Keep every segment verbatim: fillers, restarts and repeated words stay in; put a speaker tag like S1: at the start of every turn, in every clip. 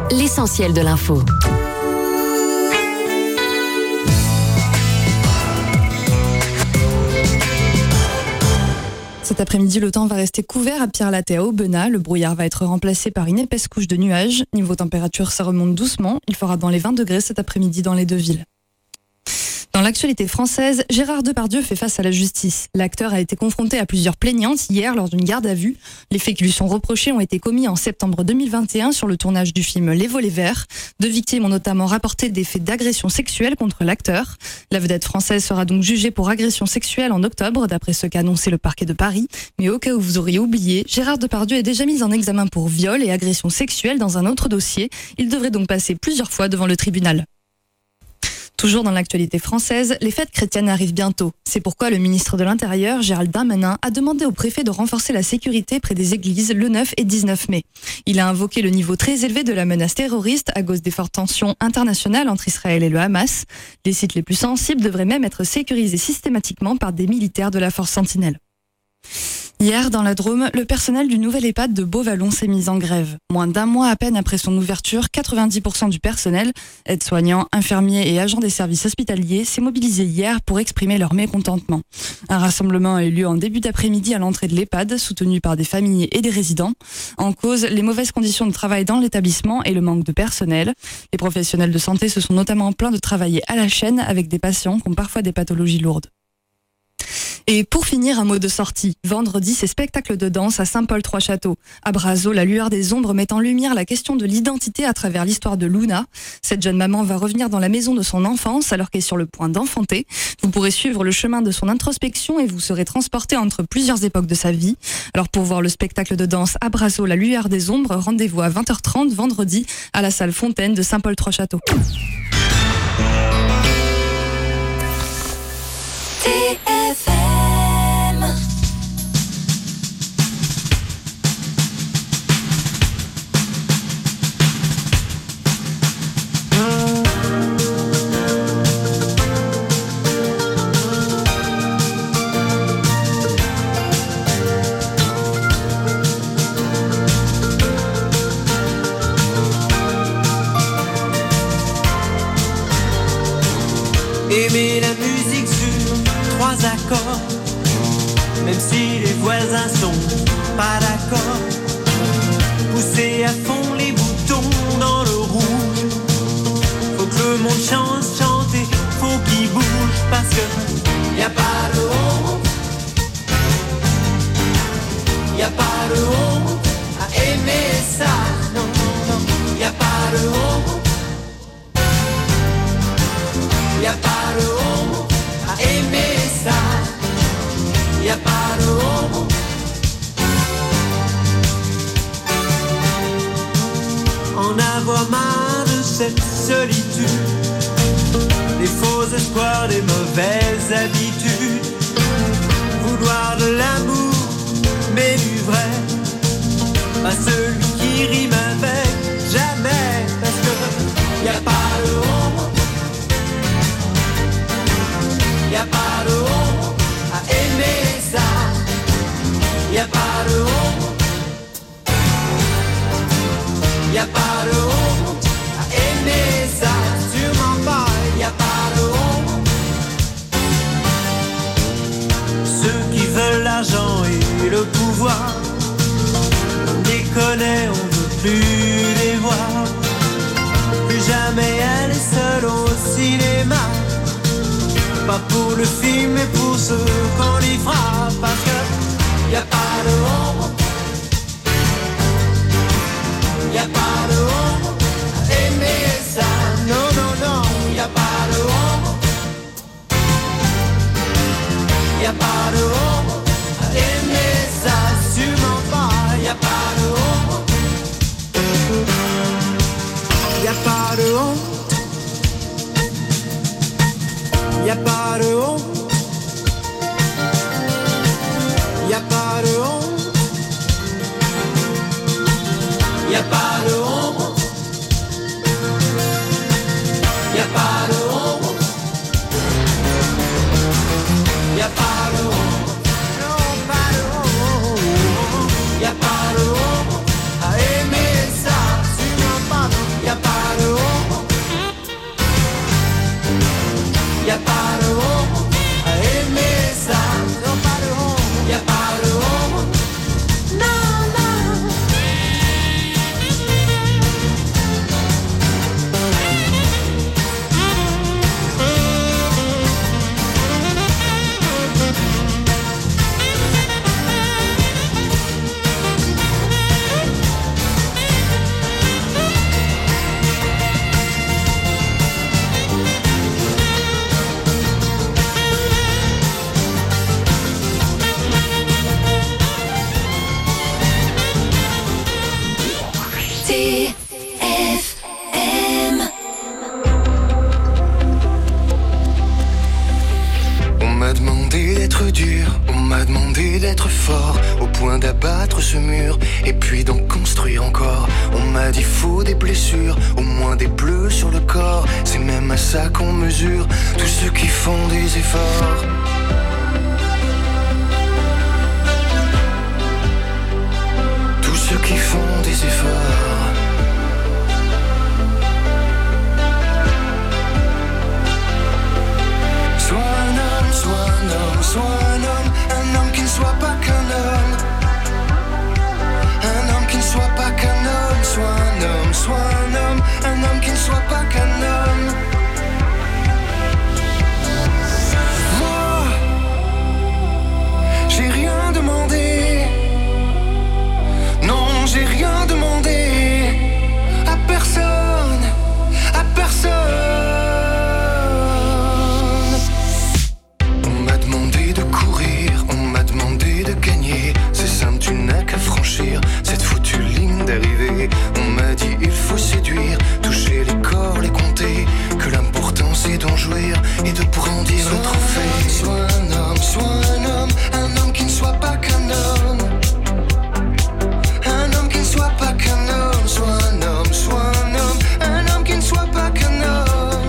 S1: l'essentiel de l'info.
S2: Cet après-midi, le temps va rester couvert à Pierre-Latte et à Aubenas. Le brouillard va être remplacé par une épaisse couche de nuages. Niveau température, ça remonte doucement. Il fera dans les vingt degrés cet après-midi dans les deux villes. Dans l'actualité française, Gérard Depardieu fait face à la justice. L'acteur a été confronté à plusieurs plaignantes hier lors d'une garde à vue. Les faits qui lui sont reprochés ont été commis en septembre deux mille vingt et un sur le tournage du film Les Volets Verts. Deux victimes ont notamment rapporté des faits d'agression sexuelle contre l'acteur. La vedette française sera donc jugée pour agression sexuelle en octobre, d'après ce qu'a annoncé le parquet de Paris. Mais au cas où vous auriez oublié, Gérard Depardieu est déjà mis en examen pour viol et agression sexuelle dans un autre dossier. Il devrait donc passer plusieurs fois devant le tribunal. Toujours dans l'actualité française, les fêtes chrétiennes arrivent bientôt. C'est pourquoi le ministre de l'Intérieur, Gérald Darmanin, a demandé au préfet de renforcer la sécurité près des églises le neuf et dix-neuf mai. Il a invoqué le niveau très élevé de la menace terroriste à cause des fortes tensions internationales entre Israël et le Hamas. Les sites les plus sensibles devraient même être sécurisés systématiquement par des militaires de la force Sentinelle. Hier, dans la Drôme, le personnel du nouvel EHPAD de Beauvallon s'est mis en grève. Moins d'un mois à peine après son ouverture, quatre-vingt-dix pour cent du personnel, aides-soignants, infirmiers et agents des services hospitaliers, s'est mobilisé hier pour exprimer leur mécontentement. Un rassemblement a eu lieu en début d'après-midi à l'entrée de l'EHPAD, soutenu par des familles et des résidents. En cause, les mauvaises conditions de travail dans l'établissement et le manque de personnel. Les professionnels de santé se sont notamment plaints de travailler à la chaîne avec des patients qui ont parfois des pathologies lourdes. Et pour finir, un mot de sortie. Vendredi, c'est spectacle de danse à Saint-Paul-Trois-Châteaux. À Brazeau, la lueur des ombres met en lumière la question de l'identité à travers l'histoire de Luna. Cette jeune maman va revenir dans la maison de son enfance alors qu'elle est sur le point d'enfanter. Vous pourrez suivre le chemin de son introspection et vous serez transporté entre plusieurs époques de sa vie. Alors pour voir le spectacle de danse à Brazeau, la lueur des ombres, rendez-vous à vingt heures trente vendredi à la salle Fontaine de Saint-Paul-Trois-Châteaux.
S3: T F M.
S4: Aimer la musique sur trois accords, même si les voisins sont pas d'accord. Pousser à fond les boutons dans le rouge. Faut que le monde chante, chanter, faut qu'il bouge parce que y a pas de honte, y a pas de honte à aimer ça. Non, non, non, y a pas de honte. Y'a pas de honte à aimer ça. Y'a pas de honte. En avoir marre de cette solitude, des faux espoirs, des mauvaises habitudes. Vouloir de l'amour, mais du vrai, pas celui qui rime avec jamais. Parce que y'a pas de honte. Y'a pas de honte à aimer ça. Y'a pas de honte. Y'a pas de honte à aimer ça. Sûrement pas. Y'a pas de honte. Ceux qui veulent l'argent et le pouvoir, on les connaît, on veut plus les voir. Plus jamais aller seul au cinéma. Pas pour le film, mais pour ceux qu'on y fera. Parce que y a pas de honte. Y a pas de honte à aimer ça. Non, non, non, y a pas de honte. Y a pas de honte à aimer ça. Sûrement pas, y a pas de honte. Y a pas de honte. Y'a pas de honte, y'a pas de honte
S1: contre ce mur et puis d'en construire encore. On m'a dit faut des blessures, au moins des bleus sur le corps. C'est même à ça qu'on mesure tous ceux qui font des efforts. Tous ceux qui font des efforts. Soit un homme, soit un homme, soit un homme, un homme qui ne soit pas qu'un homme. Un homme qui ne soit pas qu'un homme, soit un homme, soit un homme, un homme qui ne soit pas qu'un homme. Moi, j'ai rien demandé. Non, j'ai rien demandé à personne, à personne. On m'a demandé de courir, on m'a demandé de gagner. C'est simple, tu n'as qu'à franchir cette foutue ligne d'arrivée. On m'a dit il faut séduire, toucher les corps, les compter. Que l'important c'est d'en jouir et de brandir le trophée. Soit un homme, soit un homme, un homme qui ne soit pas qu'un homme. Un homme qui ne soit pas qu'un homme, soit un homme, soit un homme, un homme qui ne soit pas qu'un homme.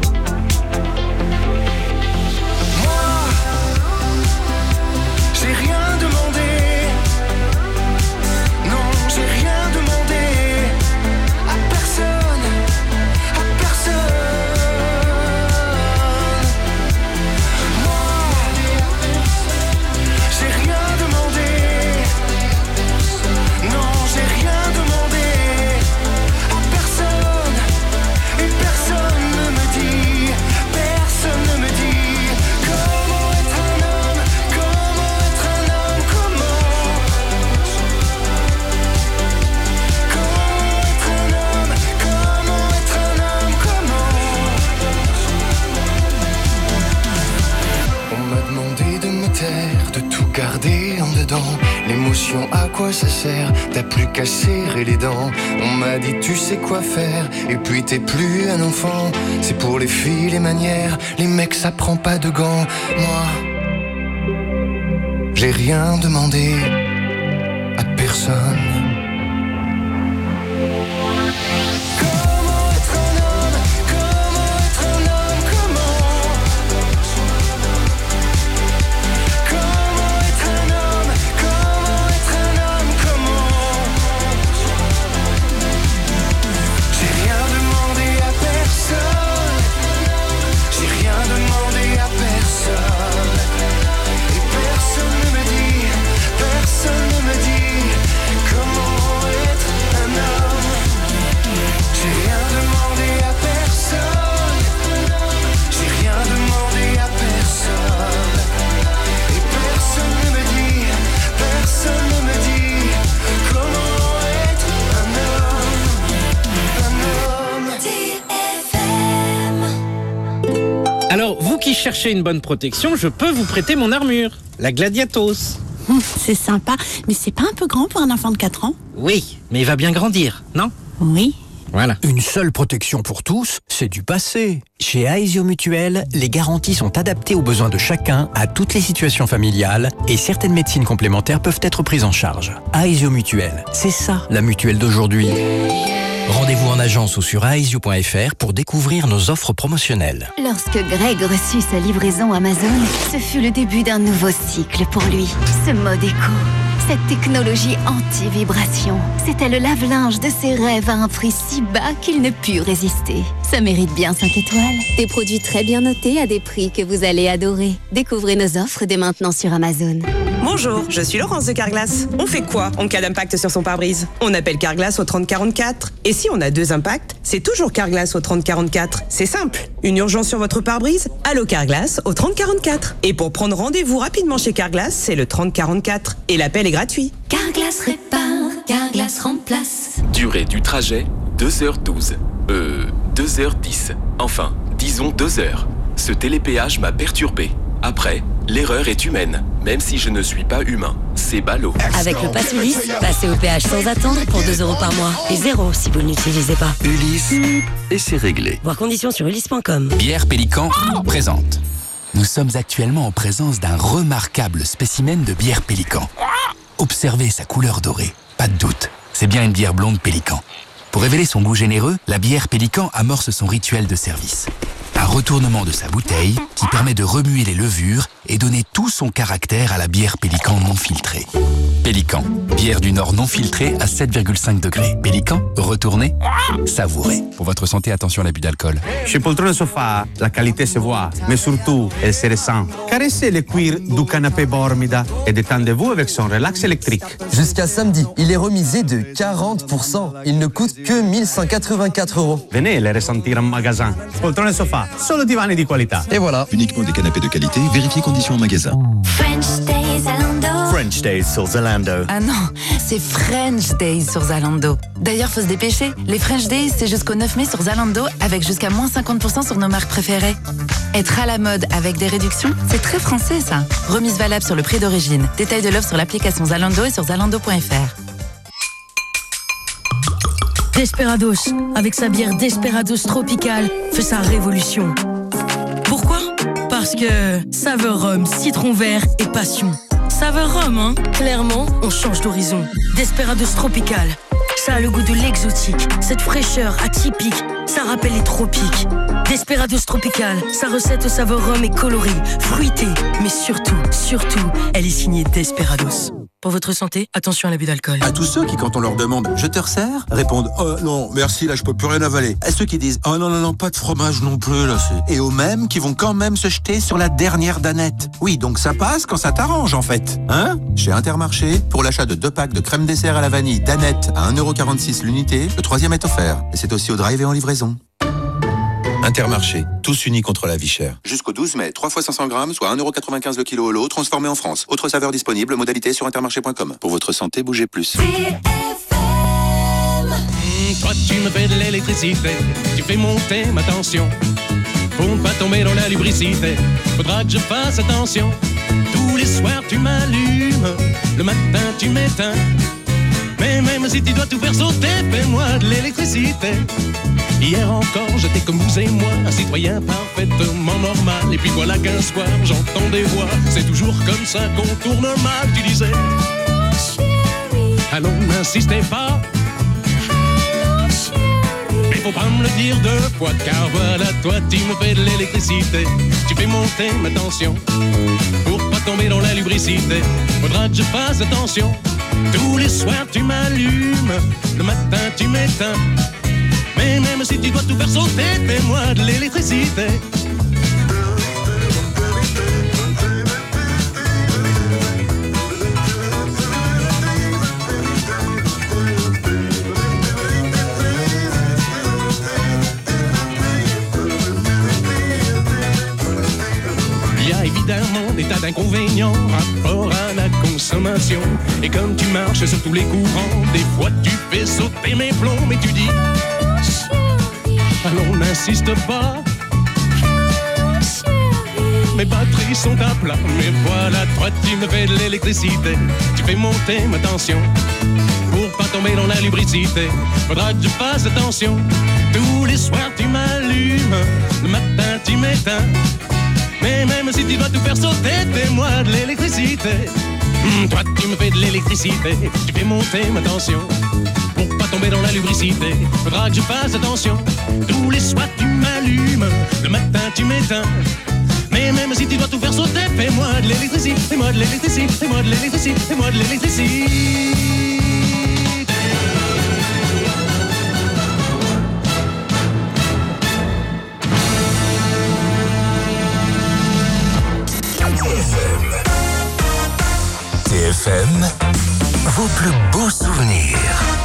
S1: Moi, j'ai rien demandé. Non, j'ai rien demandé à personne, à personne. Moi, j'ai rien demandé. Non, j'ai rien demandé à personne. Et personne ne me dit, personne ne me dit comment être un homme, comment être un homme, comment. Comment être un homme, comment être un homme, comment. On m'a demandé de me taire, de tout garder en dedans. L'émotion, à quoi ça sert? T'as plus qu'à serrer les dents. On m'a dit tu sais quoi faire, et puis t'es plus un enfant. C'est pour les filles les manières, les mecs ça prend pas de gants. Moi, j'ai rien demandé à personne. Comment être un homme, comment être un homme, comment. Comment être un homme, comment être un homme, comment. J'ai rien demandé à personne. J'ai rien demandé à personne. Et personne ne me dit, personne ne me dit comment être un homme. J'ai rien demandé à personne. J'ai rien demandé à personne. Et personne ne me dit, personne ne me dit comment être un homme. Un homme.
S3: T F M.
S5: Alors, vous qui cherchez une bonne protection, je peux vous prêter mon armure, la Gladiatos.
S6: Hum, c'est sympa, mais c'est pas un peu grand pour un enfant de quatre ans?
S5: Oui, mais il va bien grandir, non?
S6: Oui.
S5: Voilà.
S7: Une seule protection pour tous, c'est du passé. Chez Aesio Mutuel, les garanties sont adaptées aux besoins de chacun, à toutes les situations familiales, et certaines médecines complémentaires peuvent être prises en charge. Aesio Mutuel, c'est ça la mutuelle d'aujourd'hui. Rendez-vous en agence ou sur aesio point f r pour découvrir nos offres promotionnelles.
S8: Lorsque Greg reçut sa livraison Amazon, ce fut le début d'un nouveau cycle pour lui. Ce mode éco, cette technologie anti-vibration, c'était le lave-linge de ses rêves à un prix si bas qu'il ne put résister. Ça mérite bien cinq étoiles. Des produits très bien notés à des prix que vous allez adorer. Découvrez nos offres dès maintenant sur Amazon.
S9: Bonjour, je suis Laurence de Carglass. On fait quoi en cas d'impact sur son pare-brise? On appelle Carglass au trente quarante-quatre. Et si on a deux impacts, c'est toujours Carglass au trente quarante-quatre. C'est simple. Une urgence sur votre pare-brise? Allô Carglass au trente quarante-quatre. Et pour prendre rendez-vous rapidement chez Carglass, c'est le trente quarante-quatre. Et l'appel est gratuit.
S3: Carglass répare, Carglass remplace.
S10: Durée du trajet, deux heures douze. Euh, deux heures dix. Enfin, disons deux heures. Ce télépéage m'a perturbé. Après, l'erreur est humaine, même si je ne suis pas humain. C'est ballot.
S11: Avec le pass Ulysse, passez au péage sans attendre pour deux euros par mois. Et zéro si vous ne l'utilisez pas.
S12: Ulysse, et c'est réglé.
S11: Voir conditions sur ulysse point com.
S12: Bière Pélican présente. Nous sommes actuellement en présence d'un remarquable spécimen de bière Pélican. Observez sa couleur dorée. Pas de doute, c'est bien une bière blonde Pélican. Pour révéler son goût généreux, la bière Pélican amorce son rituel de service. Un retournement de sa bouteille qui permet de remuer les levures et donner tout son caractère à la bière Pélican non filtrée. Pélican, bière du Nord non filtrée à sept virgule cinq degrés. Pélican, retournez, savourez. Pour votre santé, attention à l'abus d'alcool.
S13: Chez Poltrone Sofa, la qualité se voit, mais surtout, elle se ressent. Caressez le cuir du canapé Bormida et détendez-vous avec son relax électrique.
S14: Jusqu'à samedi, il est remisé de quarante pour cent. Il ne coûte que mille cent quatre-vingt-quatre euros.
S13: Venez le ressentir en magasin. Poltrone Sofa, solo divani di qualità.
S14: Et voilà.
S12: Uniquement des canapés de qualité, vérifiez conditions en magasin.
S3: French Days Zalando.
S15: French Days sur Zalando.
S16: Ah non, c'est French Days sur Zalando. D'ailleurs, faut se dépêcher. Les French Days, c'est jusqu'au neuf mai sur Zalando, avec jusqu'à moins cinquante pour cent sur nos marques préférées. Être à la mode avec des réductions, c'est très français ça. Remise valable sur le prix d'origine. Détail de l'offre sur l'application Zalando et sur zalando point f r.
S17: Desperados, avec sa bière Desperados Tropical, fait sa révolution. Pourquoi ? Parce que saveur rhum, citron vert et passion. Saveur rhum, hein ? Clairement, on change d'horizon. Desperados Tropical, ça a le goût de l'exotique, cette fraîcheur atypique, ça rappelle les tropiques. Desperados Tropical, sa recette au saveur rhum est colorée, fruitée, mais surtout, surtout, elle est signée Desperados. Pour votre santé, attention à l'abus d'alcool.
S18: À tous ceux qui, quand on leur demande « Je te resserre ?» répondent « Oh non, merci, là je peux plus rien avaler ». À ceux qui disent « Oh non, non, non, pas de fromage non plus, là c'est... » Et aux mêmes qui vont quand même se jeter sur la dernière danette. Oui, donc ça passe quand ça t'arrange en fait. Hein ? Chez Intermarché, pour l'achat de deux packs de crème dessert à la vanille danette à un euro quarante-six l'unité, le troisième est offert. Et c'est aussi au drive et en livraison. Intermarché, tous unis contre la vie chère. Jusqu'au douze mai, trois fois cinq cents grammes, soit un euro quatre-vingt-quinze le kilo au lot, transformé en France. Autre saveur disponible, modalité sur intermarché point com. Pour votre santé, bougez plus.
S1: Mmh, toi tu me fais de l'électricité, tu fais monter ma tension. Pour ne pas tomber dans la lubricité, faudra que je fasse attention. Tous les soirs tu m'allumes, le matin tu m'éteins. Mais même si tu dois tout faire sauter, fais-moi de l'électricité. Hier encore, j'étais comme vous et moi, un citoyen parfaitement normal. Et puis voilà qu'un soir, j'entends des voix. C'est toujours comme ça qu'on tourne mal. Tu disais Allô chérie, allô n'insistez pas. Allô chérie, mais faut pas me le dire deux fois, car voilà, toi tu me fais de l'électricité. Tu fais monter ma tension, pour pas tomber dans la lubricité. Faudra que je fasse attention. Tous les soirs tu m'allumes, le matin tu m'éteins. Mais même si tu dois tout faire sauter, fais-moi de l'électricité. Il y a évidemment des tas d'inconvénients rapport à la consommation. Et comme tu marches sur tous les courants, des fois tu fais sauter mes plombs. Mais tu dis allons, n'insiste pas. Mes batteries sont à plat. Mais voilà, toi tu me fais de l'électricité. Tu fais monter ma tension, pour pas tomber dans la lubricité. Faudra que je fasse attention. Tous les soirs tu m'allumes, le matin tu m'éteins. Mais même si tu dois tout faire sauter, fais-moi de l'électricité. Mmh, toi tu me fais de l'électricité. Tu fais monter ma tension, pour pas tomber dans la lubricité. Faudra que je fasse attention. Tous les soirs tu m'allumes, le matin tu m'éteins. Mais même si tu dois tout faire sauter, fais-moi de l'électricité. Fais-moi de l'électricité. Fais-moi de l'électricité. Fais-moi de l'électricité.
S15: T F M, vos plus beaux souvenirs.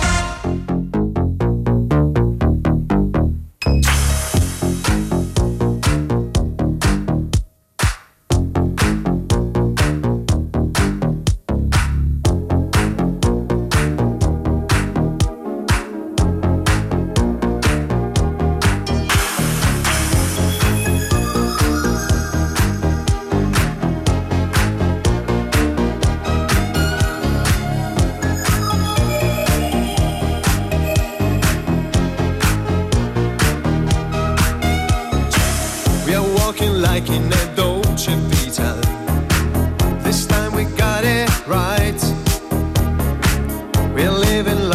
S4: like in a Dolce Vita. This time we got it right.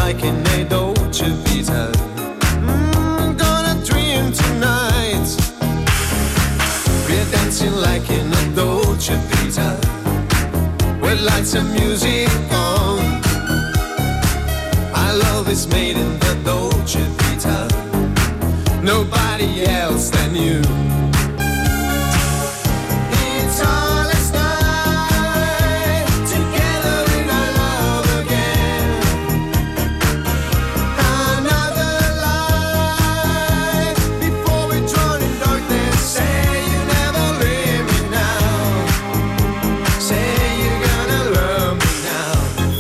S1: like in a Dolce Vita. Mm, gonna dream tonight. We're dancing like in a Dolce Vita. With lights and music on. Our love is made in the Dolce Vita. Nobody else than you. It's our last night together in our love again. Another life before we drown in darkness. Say you never leave me now. Say you're gonna love me now.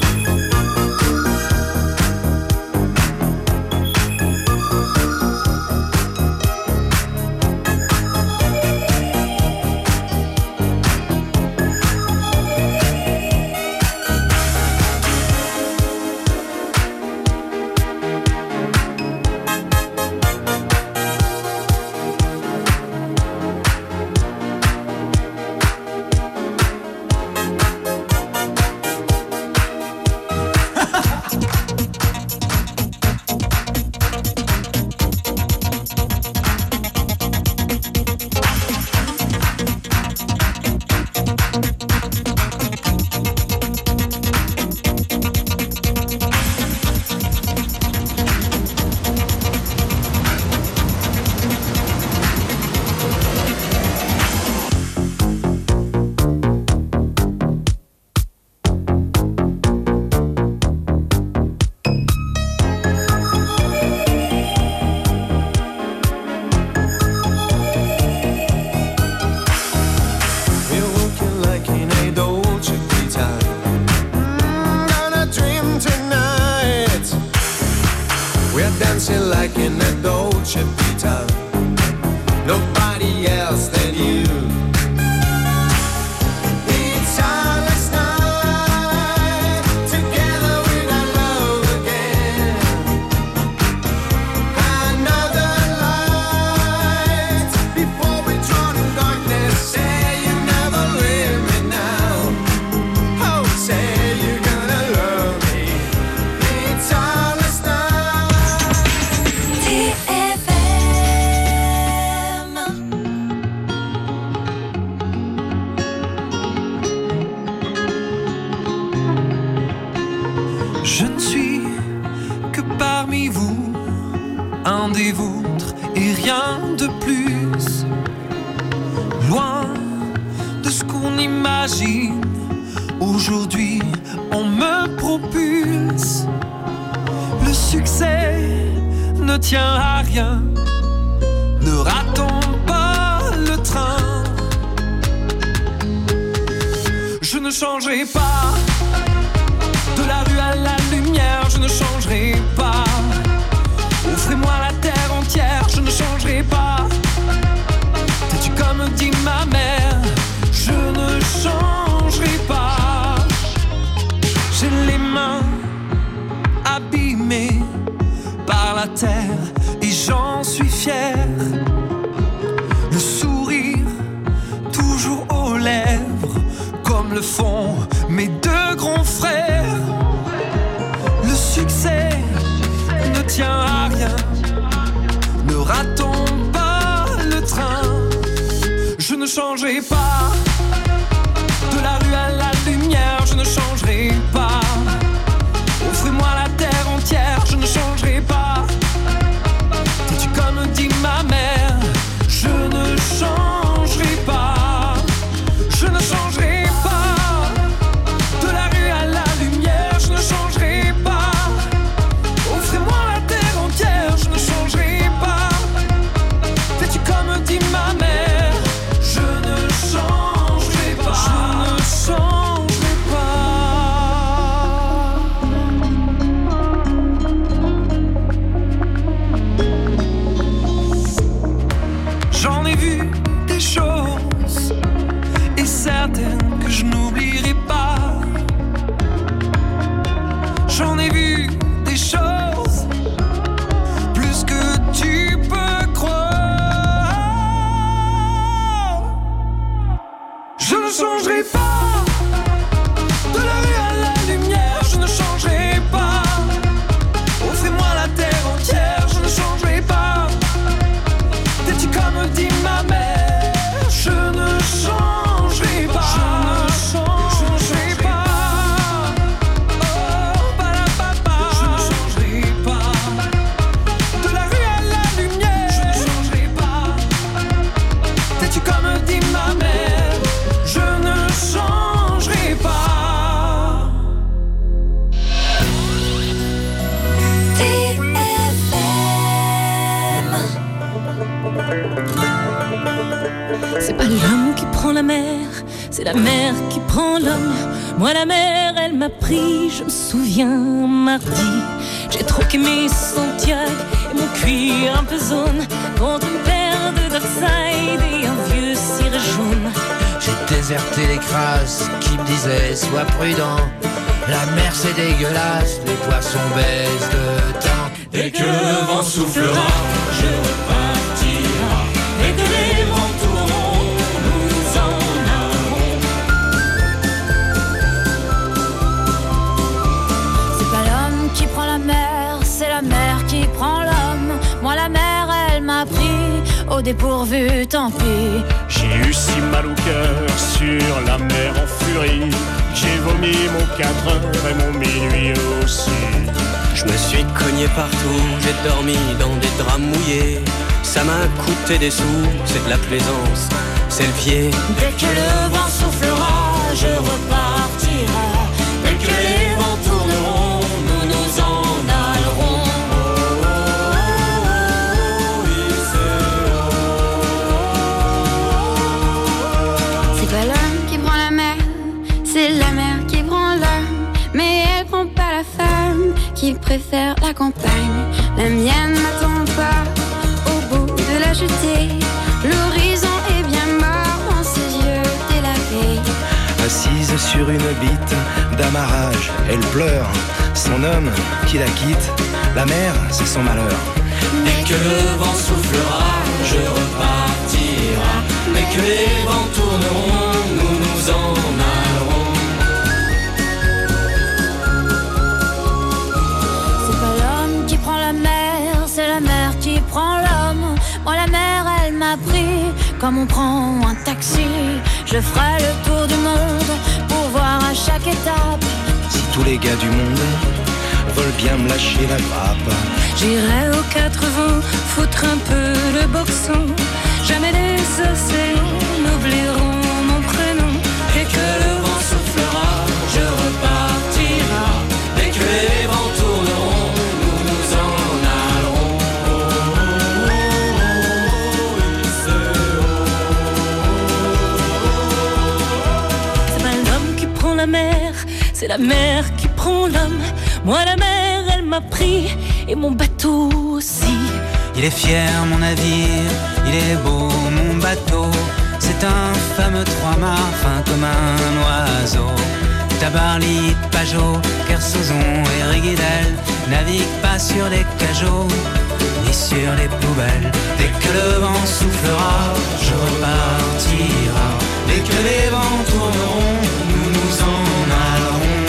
S1: We're walking like in a Dolce Vita. Mm, gonna dream tonight. We're dancing like in a Dolce Vita. Nobody else than you. It's our last night together in our love again. Another light before we drown in darkness. Say you never leave me now. Oh, say you're gonna love me. It's our last night.
S3: T F M.
S19: Je ne suis que parmi vous, un des vôtres et rien de plus. Loin de ce qu'on imagine, aujourd'hui on me propulse. Le succès ne tient à rien, ne ratons pas le train. Je ne changerai pas. De la rue à la lumière, je ne changerai pas. Offrez-moi la terre entière, je ne changerai pas. T'es-tu comme dit ma mère, je ne changerai pas. J'ai les mains abîmées par la terre et j'en suis fier. Le sourire toujours aux lèvres, comme le font mes deux grands frères. Le succès ne tient à rien, ne ratons pas le train. Je ne changerai pas. De la rue à la lumière, je ne changerai pas. Offrez-moi la terre entière, je ne changerai pas. T'es-tu comme dit ma mère, je ne changerai pas. Je ne changerai pas. De la rue à la lumière, je ne changerai pas. Offrez-moi la terre entière, je ne changerai pas. Fais-tu comme dit ma mère, je ne changerai pas.
S20: c'est la mer qui prend l'homme. Moi la mer elle m'a pris, je me souviens mardi. J'ai troqué mes Santiago et mon cuir un peu zone contre une paire de Dockside et un vieux ciré jaune.
S21: J'ai déserté les crasses qui me disaient sois prudent. La mer c'est dégueulasse, les poissons baissent de temps.
S1: Dès que le vent soufflera, je repartira. Dès que les vents tourneront, nous nous en allerons.
S3: C'est pas l'homme qui prend la mer, c'est la mer qui prend l'homme. Moi la mer elle m'a pris au dépourvu, tant pis.
S22: J'ai eu si mal au cœur sur la mer en furie. J'ai vomi mon quatre heures et mon minuit aussi.
S23: Je me suis cogné partout, j'ai dormi dans des draps mouillés. Ça m'a coûté des sous, c'est de la plaisance, c'est le pied.
S1: Dès que le vent soufflera, je repartira. Dès que les vents tourneront, nous nous en allerons.
S3: C'est pas l'homme qui prend la mer, c'est la mer qui prend l'homme. Mais elle prend pas la femme qui préfère la campagne. La mienne n'attend pas au bout de la jetée. L'horizon est bien mort dans ses yeux délavés.
S24: Assise sur une bite d'amarrage, elle pleure son homme qui la quitte. La mer, c'est son malheur.
S1: Dès que le vent soufflera, je repartira. Dès que les vents tourneront, nous nous en allerons.
S3: C'est pas l'homme qui prend la mer, c'est la mer qui prend l'homme. Moi la mer elle m'a pris comme on prend un taxi. Je ferai le tour du monde pour voir à chaque étape.
S24: Si tous les gars du monde veulent bien me lâcher la grappe,
S20: J'irai aux quatre vents, foutre un peu le boxon. Jamais les océans n'oublieront mon prénom.
S1: Dès que le vent soufflera, je repartira. Dès que les vents tourneront, nous nous en allerons.
S20: C'est pas l'homme qui prend la mer, c'est la mer qui prend l'homme. Moi la mer elle m'a pris et mon bateau aussi.
S25: Il est fier mon navire, il est beau mon bateau. C'est un fameux trois-mâts fin comme un oiseau. Tabarly, Pajot, Kersozon et Riguidel naviguent pas sur les cajots ni sur les poubelles. Dès que le vent soufflera, je repartira. Dès que les vents tourneront, nous nous en allerons.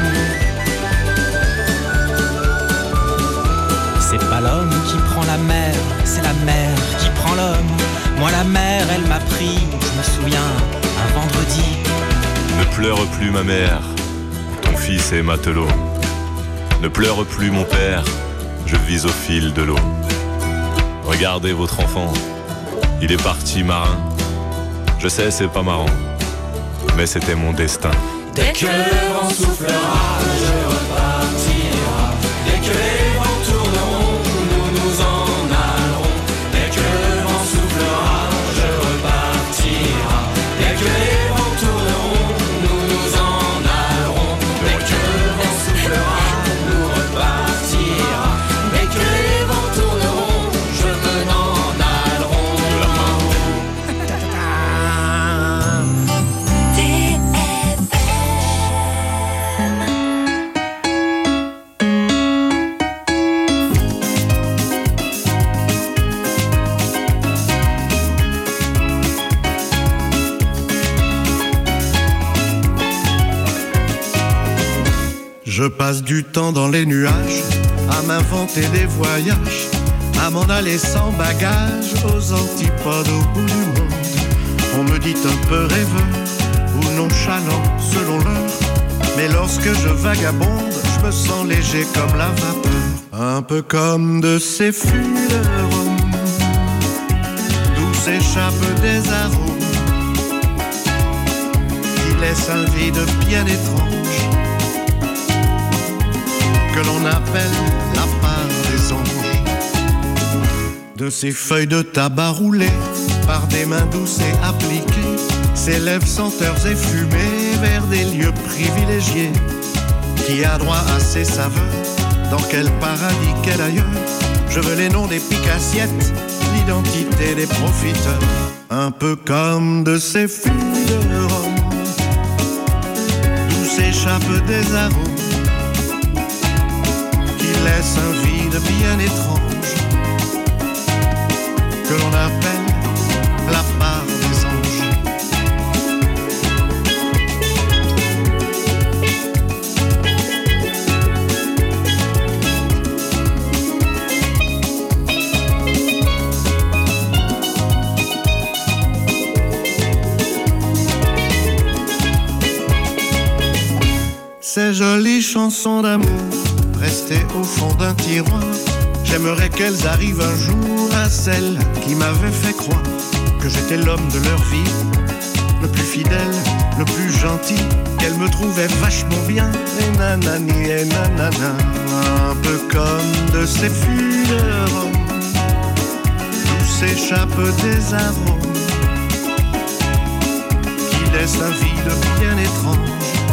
S21: C'est pas l'homme qui prend la mer, c'est la mer qui prend l'homme. Moi la mer elle m'a pris, je me souviens, un vendredi.
S26: Ne pleure plus ma mère, ton fils est matelot. Ne pleure plus mon père, je vis au fil de l'eau. Regardez votre enfant, il est parti marin. Je sais c'est pas marrant, mais c'était mon destin.
S1: Dès que le vent soufflera, je repartira. Dès que les vents tourneront, nous nous en allerons. Dès que le vent soufflera, je repartira. Dès que les vents tourneront, nous nous en allerons. Dès que le vent soufflera, nous repartira. Dès que les vents tourneront, je me n'en allerons.
S27: Je passe du temps dans les nuages, à m'inventer des voyages, à m'en aller sans bagage, aux antipodes au bout du monde. On me dit un peu rêveur, ou nonchalant selon l'heure, mais lorsque je vagabonde, je me sens léger comme la vapeur. Un peu comme de ces fûts de rhum, d'où s'échappent des arômes, qui laissent un vide bien étrange, que l'on appelle la part des anges. De ces feuilles de tabac roulées par des mains douces et appliquées, s'élèvent senteurs et fumées vers des lieux privilégiés. Qui a droit à ces saveurs? Dans quel paradis, quel ailleurs? Je veux les noms des piques-assiettes, l'identité des profiteurs. Un peu comme de ces fûts de rhum, d'où s'échappent des arômes qui laissent un vide bien étrange, que l'on appelle la part des anges. Ces jolies chansons d'amour restées au fond d'un tiroir, j'aimerais qu'elles arrivent un jour à celle qui m'avait fait croire que j'étais l'homme de leur vie, le plus fidèle, le plus gentil, qu'elle me trouvait vachement bien, et nanani et nanana, un peu comme de ces fûts de rhum, d'où s'échappent des arômes qui laissent un vide bien étrange,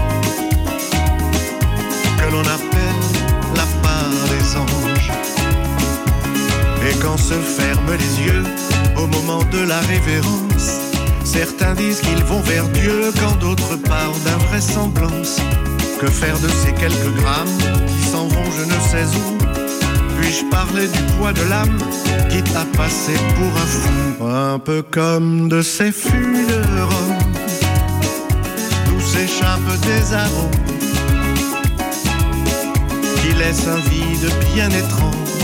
S27: que l'on appelle la part des anges. Et quand se ferment les yeux au moment de la révérence, certains disent qu'ils vont vers Dieu quand d'autres parlent d'invraisemblance. Que faire de ces quelques grammes qui s'en vont je ne sais où? Puis-je parler du poids de l'âme, quitte à passer pour un fou? Un peu comme de ces fûts de rhum, d'où s'échappent des arômes qui laisse un vide bien étrange,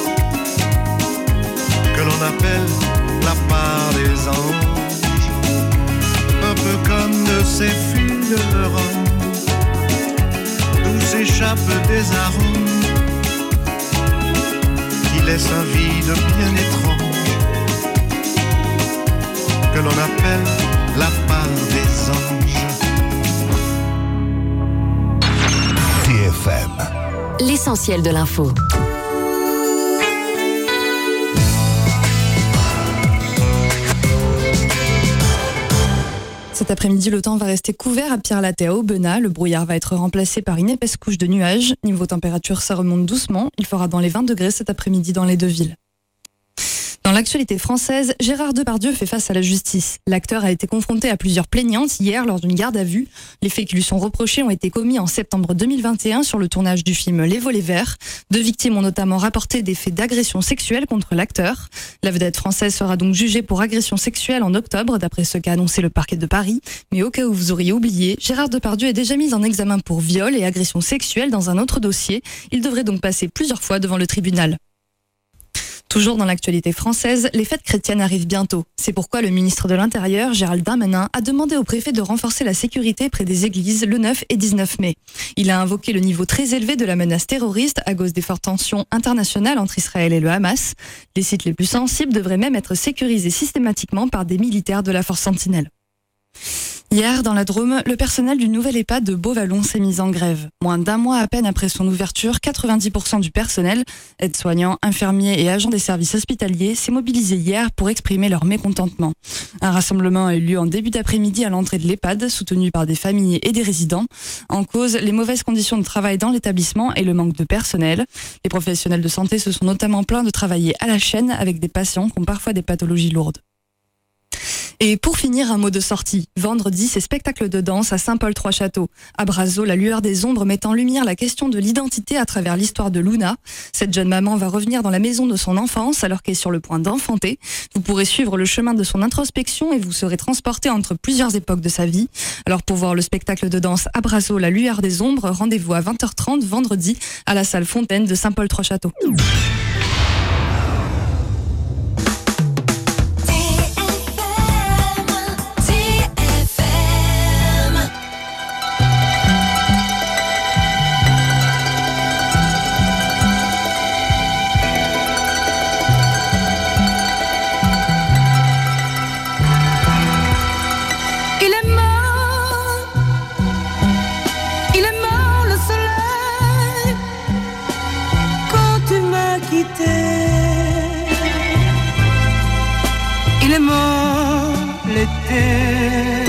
S27: que l'on appelle la part des anges. Un peu comme de ces fûts de rhum, d'où s'échappent des arômes qui laissent un vide bien étrange, que l'on appelle la part des anges.
S15: T F M.
S11: L'essentiel de l'info.
S2: Cet après-midi, le temps va rester couvert à Pierre-Latte et à Aubenas. Le brouillard va être remplacé par une épaisse couche de nuages. Niveau température, ça remonte doucement. Il fera dans les vingt degrés cet après-midi dans les deux villes. Dans l'actualité française, Gérard Depardieu fait face à la justice. L'acteur a été confronté à plusieurs plaignantes hier lors d'une garde à vue. Les faits qui lui sont reprochés ont été commis en septembre deux mille vingt et un sur le tournage du film Les Volets Verts. Deux victimes ont notamment rapporté des faits d'agression sexuelle contre l'acteur. La vedette française sera donc jugée pour agression sexuelle en octobre, d'après ce qu'a annoncé le parquet de Paris. Mais au cas où vous auriez oublié, Gérard Depardieu est déjà mis en examen pour viol et agression sexuelle dans un autre dossier. Il devrait donc passer plusieurs fois devant le tribunal. Toujours dans l'actualité française, les fêtes chrétiennes arrivent bientôt. C'est pourquoi le ministre de l'Intérieur, Gérald Darmanin, a demandé au préfet de renforcer la sécurité près des églises le neuf et dix-neuf mai. Il a invoqué le niveau très élevé de la menace terroriste à cause des fortes tensions internationales entre Israël et le Hamas. Les sites les plus sensibles devraient même être sécurisés systématiquement par des militaires de la force Sentinelle. Hier, dans la Drôme, le personnel du nouvel EHPAD de Beauvallon s'est mis en grève. Moins d'un mois à peine après son ouverture, quatre-vingt-dix pour cent du personnel, aides-soignants, infirmiers et agents des services hospitaliers, s'est mobilisé hier pour exprimer leur mécontentement. Un rassemblement a eu lieu en début d'après-midi à l'entrée de l'EHPAD, soutenu par des familles et des résidents. En cause, les mauvaises conditions de travail dans l'établissement et le manque de personnel. Les professionnels de santé se sont notamment plaints de travailler à la chaîne avec des patients qui ont parfois des pathologies lourdes. Et pour finir, un mot de sortie. Vendredi, c'est spectacle de danse à Saint-Paul-Trois-Châteaux. À Brazo, la lueur des ombres met en lumière la question de l'identité à travers l'histoire de Luna. Cette jeune maman va revenir dans la maison de son enfance alors qu'elle est sur le point d'enfanter. Vous pourrez suivre le chemin de son introspection et vous serez transporté entre plusieurs époques de sa vie. Alors pour voir le spectacle de danse à Brazo, la lueur des ombres, rendez-vous à vingt heures trente vendredi à la salle Fontaine de Saint-Paul-Trois-Châteaux.
S4: Il est mort l'été.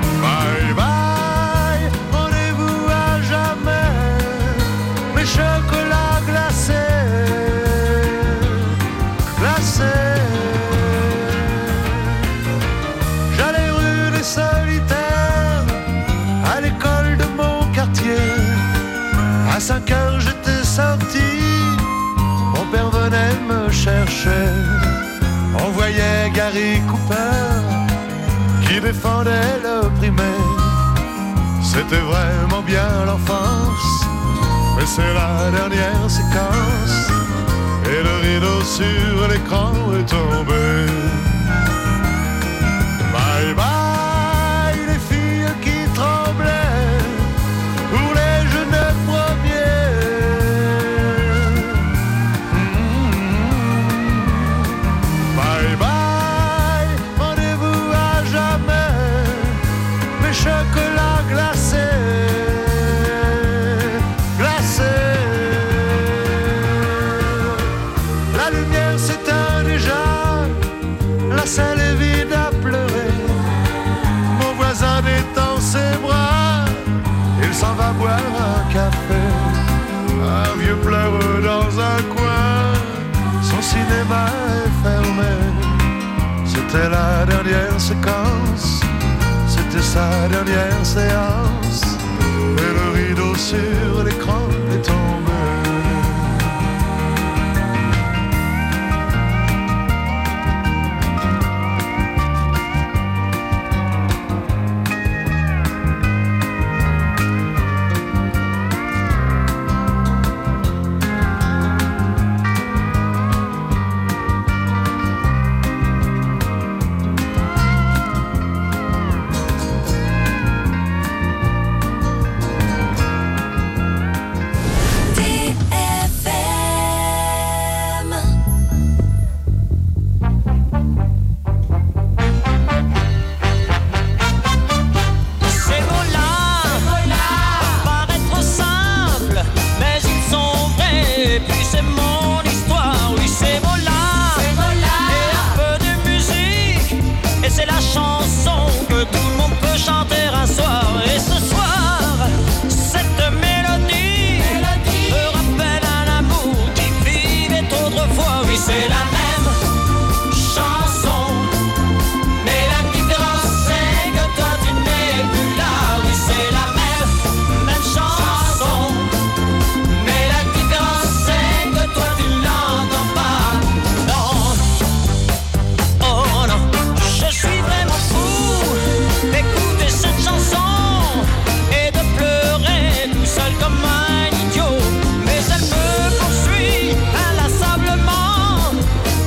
S27: cinq heures j'étais sorti, mon père venait me chercher. On voyait Gary Cooper qui défendait le primaire. C'était vraiment bien l'enfance, mais c'est la dernière séquence. Et le rideau sur l'écran est tombé. Bye bye les filles qui tremblaient pour les jeunes premiers. Mmh. Bye bye, rendez-vous à jamais, mes chocolats glacés, glacés. La lumière s'éteint déjà, la salle est vide à pleurer. Mon voisin détend ses bras, il s'en va boire un café. Un vieux pleure dans un coin, son cinéma est fermé. C'était la dernière séquence, c'était sa dernière séance. Et le rideau sur l'écran est tombé.
S5: Comme un idiot, mais elle me poursuit inlassablement.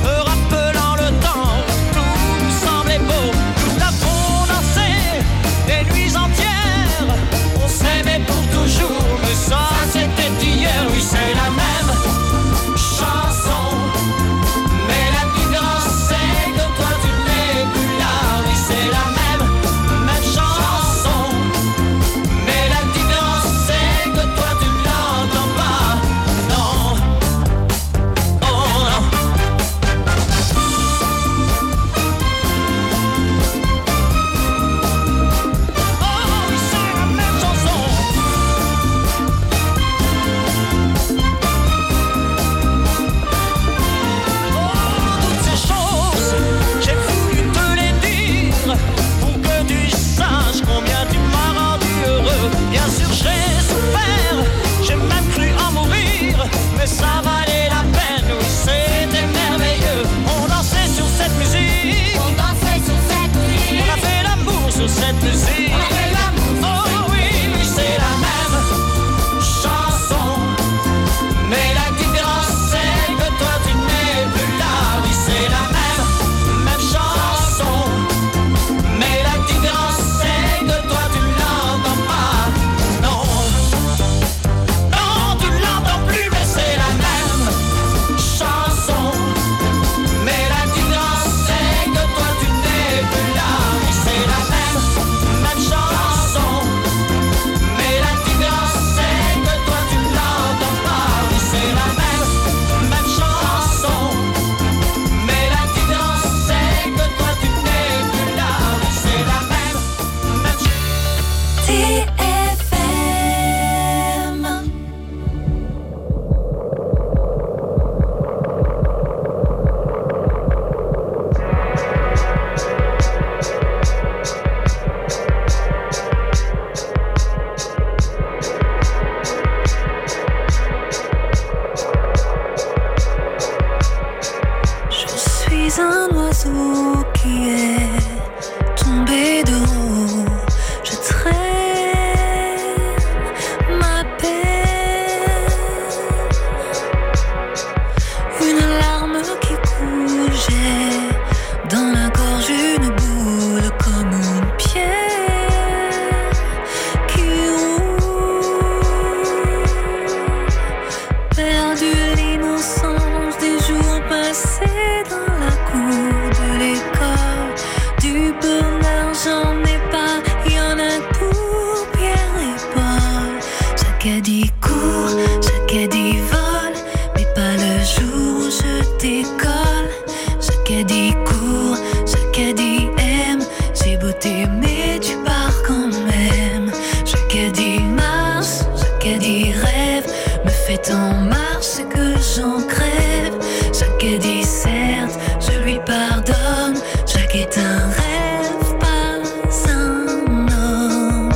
S9: qu'elle dit cours, ce qu'elle dit vole, mais pas le jour où je décolle. Ce qu'elle dit cours, ce qu'elle dit aime, j'ai beau t'aimer, tu pars quand même. Ce qu'elle dit marche, ce qu'elle dit rêve, me fait en marche, c'est que j'en crève. Ce qu'elle dit certes, je lui pardonne, chaque est un rêve, pas un homme.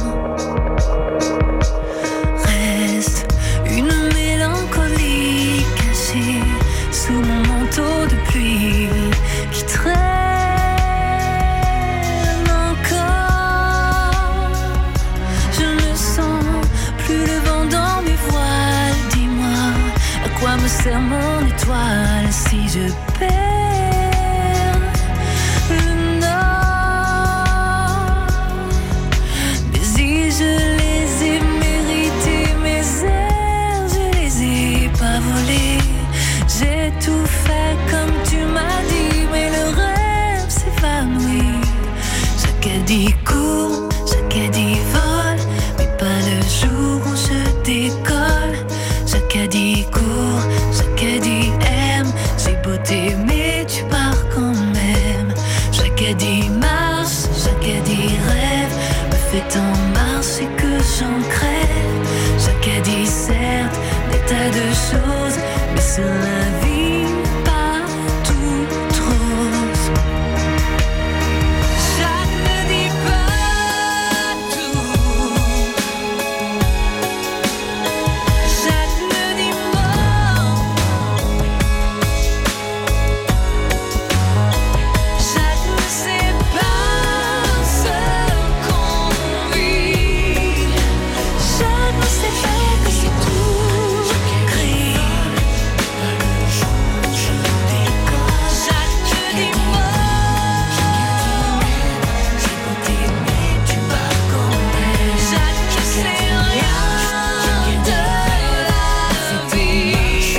S9: Reste une mélancolie cachée sous mon manteau de pluie qui traîne encore. Je ne sens plus le vent dans mes voiles. Dis-moi, à quoi me sert mon étoile si je perds le nord? Mes îles, je les ai méritées, mes ailes, je les ai pas volées. J'ai tout fait comme tu m'as dit, mais le rêve s'évanouit. Ce qu'elle dit court, ce qu'elle dit vole, mais pas le jour où je décolle. Ce qu'elle dit court, ce qu'elle dit aime, j'ai beau t'aimer, tu pars quand même. Ce qu'elle dit marche, ce qu'elle dit rêve, me fait en marche, c'est que j'en crève. Ce qu'elle dit certes, des tas de choses, mais sur la vie, pas tout rose. Jacques ne dit pas tout. Jacques ne dit mort. Jacques ne sait pas ce qu'on vit. Jacques ne sait pas que c'est tout gris. Jacques te dit mort. J'ai beau t'aimer, tu pars quand même. Jacques ne sait rien de la vie. La vie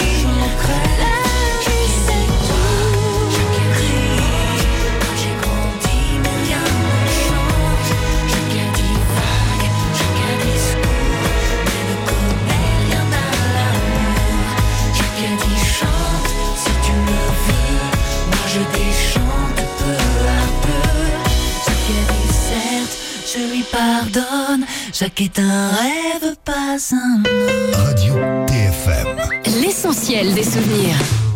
S9: c'est tout gris. Quand j'ai grandi, mais rien ne change. Jacques a dit vague, Jacques a dit secours, mais ne connaît rien à l'amour. Jacques a dit chante, si tu le veux, moi je déchante peu à peu. Jacques a dit certes, je lui pardonne. Jacques est un rêve, pas un homme.
S15: Radio T F M.
S11: L'essentiel des souvenirs.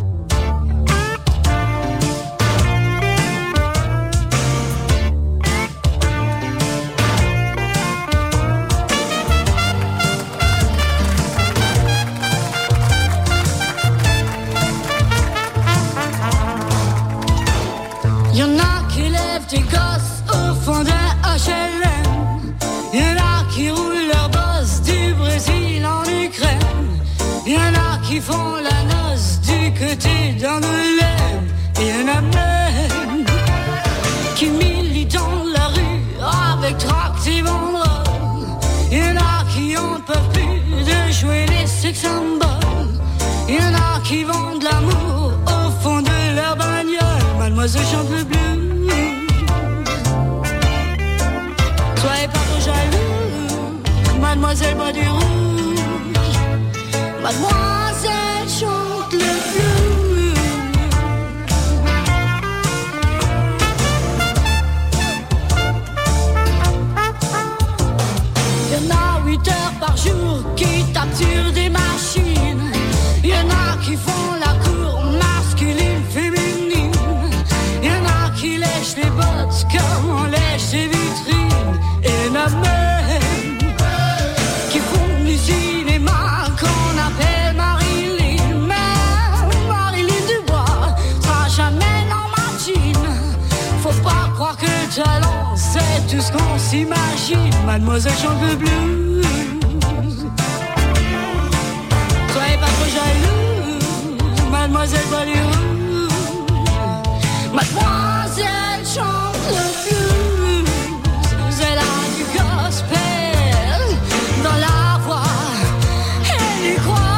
S8: Y'en a qui lèvent des gosses au fond d'un H L M. Y'en a qui roulent leur boss du Brésil en Ukraine. Y'en a qui font la noce du côté d'Angoulême. Y'en a même qui militent dans la rue avec tract et banderoles. Y'en a qui en peuvent plus de jouer les sex symboles. Y'en a qui vendent l'amour au fond de leur bagnole. Mademoiselle chante le blues. Soyez pas trop jaloux, mademoiselle boit du rouge. Mademoiselle chante le blues. Y'en a huit heures par jour qui tapent sur des machines. Y'en a qui font la cour masculine, féminine. Y'en a qui lèchent les bottes comme on lèche les vitrines. Et y'en a même qui font du cinéma qu'on appelle Marilyn. Mais Marilyn Dubois sera jamais dans ma jean. Faut pas croire que le talent c'est tout ce qu'on s'imagine. Mademoiselle chante le blues. Soyez pas trop jaloux, mademoiselle boit du rouge. Mademoiselle chante le blues. Elle a du gospel dans la voix. Elle y croit.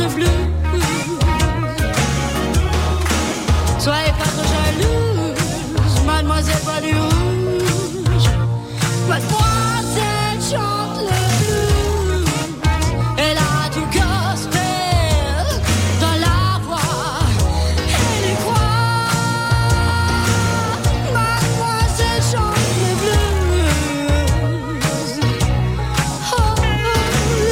S9: de blues. Soyez pas trop jalouse, mademoiselle voit du rouge. Mademoiselle chante le blues. Elle a du gospel dans la voix. Elle y croit. Mademoiselle chante le blues. Oh, le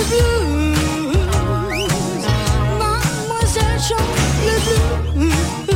S9: blues. Mademoiselle chante le blues.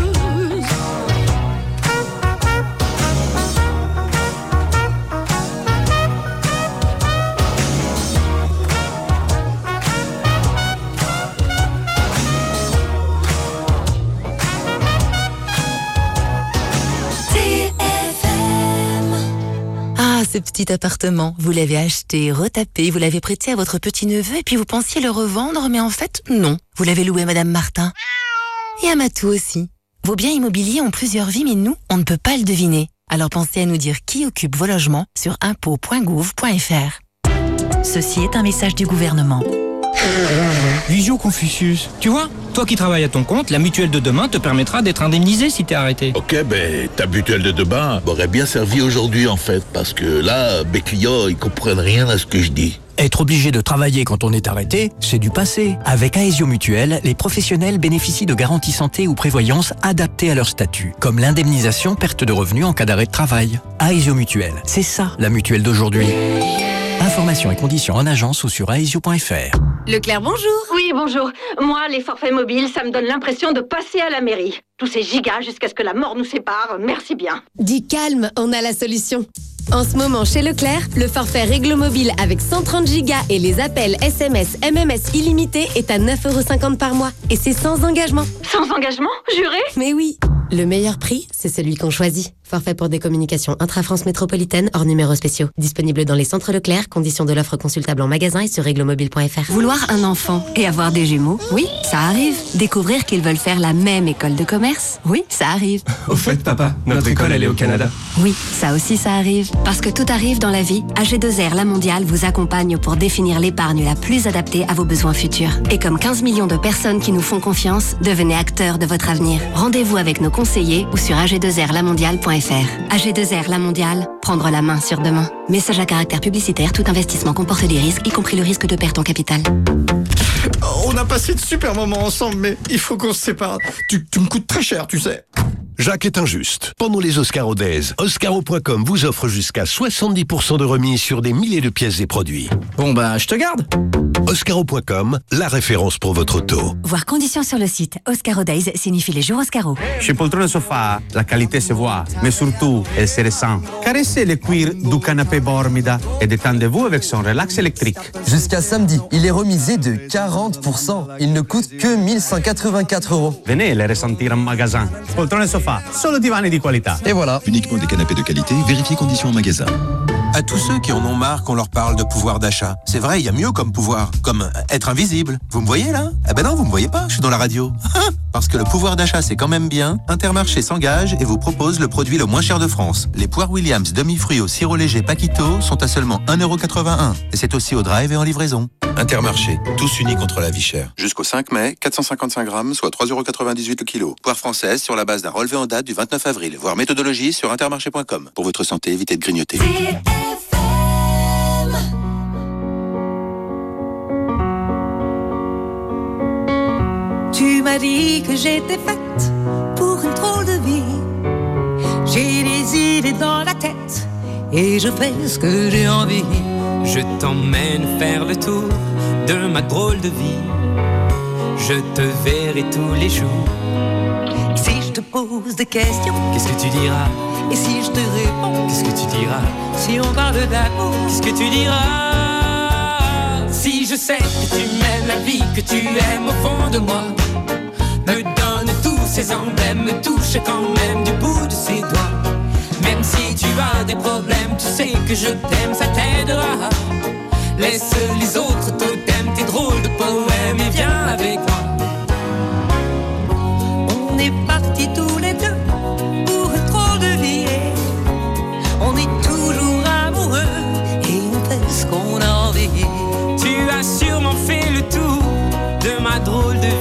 S10: Ah, ce petit appartement, vous l'avez acheté, retapé, vous l'avez prêté à votre petit-neveu et puis vous pensiez le revendre, mais en fait, non. Vous l'avez loué à Madame Martin. Et à Matou aussi. Vos biens immobiliers ont plusieurs vies, mais nous, on ne peut pas le deviner. Alors pensez à nous dire qui occupe vos logements sur impôts point gouv point f r. Ceci est un message du gouvernement.
S12: Visio Confucius, tu vois, toi qui travailles à ton compte, la mutuelle de demain te permettra d'être indemnisé si t'es arrêté.
S13: Ok, ben ta mutuelle de demain m'aurait bien servi aujourd'hui en fait, parce que là, mes clients, ils comprennent rien à ce que je dis.
S14: Être obligé de travailler quand on est arrêté, c'est du passé. Avec Aesio Mutuelle, les professionnels bénéficient de garanties santé ou prévoyance adaptées à leur statut, comme l'indemnisation perte de revenus en cas d'arrêt de travail. Aesio Mutuelle, c'est ça la mutuelle d'aujourd'hui. Informations et conditions en agence ou sur aesio point f r.
S16: Leclerc, bonjour. Oui, bonjour. Moi, les forfaits mobiles, ça me donne l'impression de passer à la mairie. Tous ces gigas jusqu'à ce que la mort nous sépare, merci bien.
S17: Dis calme, on a la solution. En ce moment, chez Leclerc, le forfait Réglo Mobile avec cent trente gigas et les appels S M S, M M S illimités est à neuf euros cinquante par mois. Et c'est sans engagement.
S16: Sans engagement, juré?
S17: Mais oui. Le meilleur prix, c'est celui qu'on choisit. Forfait pour des communications intra-France métropolitaine hors numéros spéciaux. Disponible dans les centres Leclerc. Conditions de l'offre consultable en magasin et sur réglomobile point f r.
S18: Vouloir un enfant et avoir des jumeaux, oui, ça arrive. Découvrir qu'ils veulent faire la même école de commerce, oui, ça arrive.
S12: Au fait, papa, notre école, elle est au Canada.
S18: Oui, ça aussi, ça arrive. Parce que tout arrive dans la vie, A G deux R La Mondiale vous accompagne pour définir l'épargne la plus adaptée à vos besoins futurs. Et comme quinze millions de personnes qui nous font confiance, devenez acteurs de votre avenir. Rendez-vous avec nos conseillers ou sur a g deux r la mondiale point f r. A G deux R La Mondiale, prendre la main sur demain. Message à caractère publicitaire, tout investissement comporte des risques, y compris le risque de perte en capital.
S28: On a passé de super moments ensemble, mais il faut qu'on se sépare. Tu, tu me coûtes très cher, tu sais.
S6: Jacques est injuste. Pendant les Oscaro Days, Oscaro point com vous offre jusqu'à soixante-dix pour cent de remise sur des milliers de pièces et produits.
S28: Bon bah, je te garde.
S6: Oscaro point com, la référence pour votre auto.
S18: Voir conditions sur le site. Oscaro Days signifie les jours Oscaro.
S29: Chez Poltrone Sofa, la qualité se voit, mais surtout, elle se ressent. Caressez le cuir du canapé Bormida et détendez-vous avec son relax électrique.
S30: Jusqu'à samedi, il est remisé de quarante pour cent. Il ne coûte que mille cent quatre-vingt-quatre euros.
S29: Venez le ressentir en magasin. Poltrone Sofa, solo divani di qualità.
S30: Et voilà.
S31: Uniquement des canapés de qualité, vérifiez conditions en magasin.
S32: À tous ceux qui en ont marre qu'on leur parle de pouvoir d'achat. C'est vrai, il y a mieux comme pouvoir, comme être invisible. Vous me voyez là? Ah ben non, vous me voyez pas, je suis dans la radio. Parce que le pouvoir d'achat c'est quand même bien, Intermarché s'engage et vous propose le produit le moins cher de France. Les poires Williams demi-fruits au sirop léger Paquito sont à seulement un euro quatre-vingt-un. Et c'est aussi au drive et en livraison. Intermarché, tous unis contre la vie chère. Jusqu'au cinq mai, quatre cent cinquante-cinq grammes, soit trois euros quatre-vingt-dix-huit le kilo. Poire française sur la base d'un relevé en date du vingt-neuf avril. Voir méthodologie sur intermarché point com. Pour votre santé, évitez de grignoter.
S5: Tu m'as dit que j'étais faite pour une drôle de vie. J'ai des idées dans la tête et je fais ce que j'ai envie.
S25: Je t'emmène faire le tour de ma drôle de vie. Je te verrai tous les jours.
S5: Et si je te pose des questions,
S25: qu'est-ce que tu diras?
S5: Et si je te réponds,
S25: qu'est-ce que tu diras?
S5: Si on parle d'amour,
S25: qu'est-ce que tu diras? Si je sais que tu m'aimes la vie, que tu aimes au fond de moi, me donne tous ces emblèmes, me touche quand même du bout de ses doigts. Même si tu as des problèmes, tu sais que je t'aime, ça t'aidera. Laisse les autres totems, tes drôles de poèmes et viens avec moi.
S5: On est partis tous les deux pour une drôle de vie. On est toujours amoureux et on fait ce qu'on a envie.
S25: Tu as sûrement fait le tour de ma drôle de vie.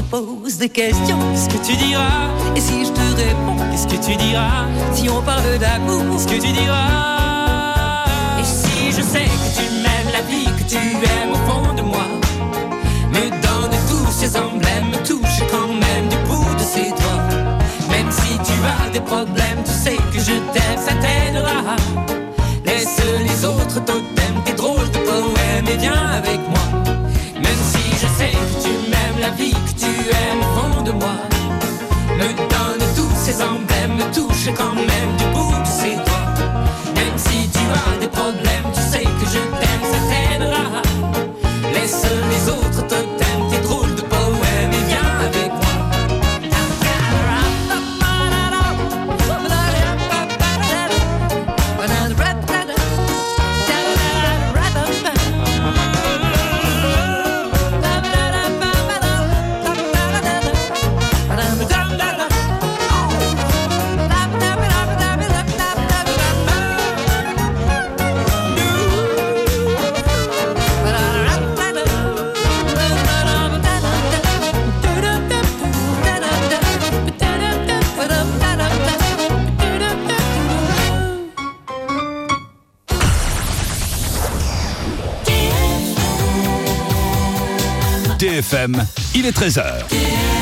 S5: pose des questions,
S8: qu'est-ce que tu diras?
S5: Et si je te réponds,
S8: qu'est-ce que tu diras?
S5: Si on parle d'amour,
S8: qu'est-ce que tu diras?
S5: Et si je sais que tu m'aimes, la vie que tu aimes au fond de moi me donne tous ces emblèmes, me touche quand même du bout de ses doigts. Même si tu as des problèmes, tu sais que je t'aime, ça t'aidera. Laisse les autres totems, tes drôles de poèmes et viens avec moi. Même si je sais que tu m'aimes, la vie que tu aimes au fond de moi me donne tous ces emblèmes, me touche quand même du bout de ses doigts. Même si tu as des problèmes, tu sais que je t'aime, ça t'aidera. Laisse les autres totems, tes drôles de poèmes et viens avec moi.
S1: T F M, il est treize heures.